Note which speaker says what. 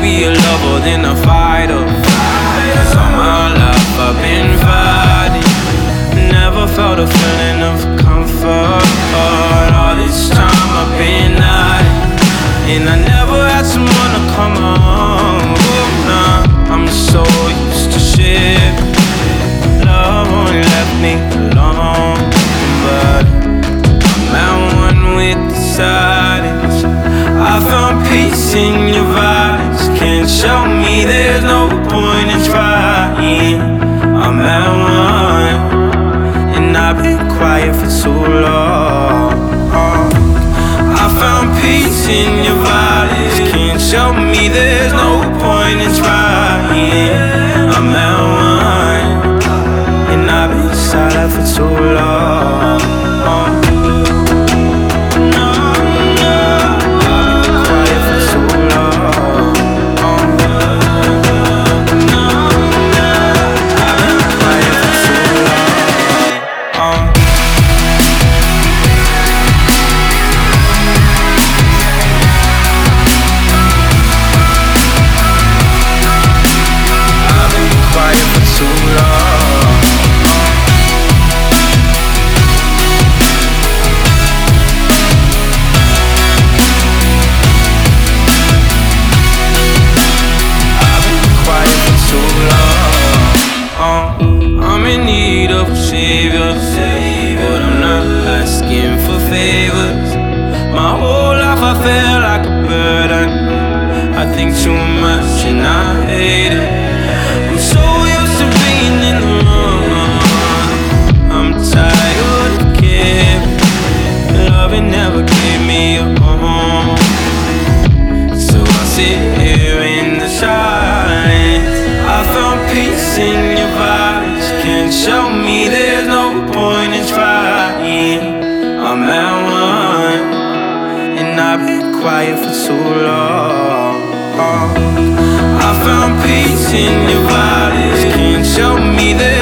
Speaker 1: be a lover than a fighter. 'Cause all my life I've been fighting, never felt a feeling of comfort. All this time I've been hiding, and I never had someone to come home. Nah, I'm so used to shit. Love only left me alone, but I'm at one with the silence. I found peace in your vibes. Can't show me there's no point in trying. I'm at one, and I've been quiet for too long. I found peace in your vibes. Can't show me there's no point in trying. I'm at one, and I've been silent for too long. I'm in need of a savior, but I'm not asking for favors. My whole life I feel like a burden. I think too much and I hate it. I'm so used to being in the wrong. I'm tired of caring. Loving never gave me a home, so I sit here in the silence. I found peace in your vibes. Can't show me there's no point in trying. I'm at one, and I've been quiet for too long. I found peace in your vibes. Can't show me there's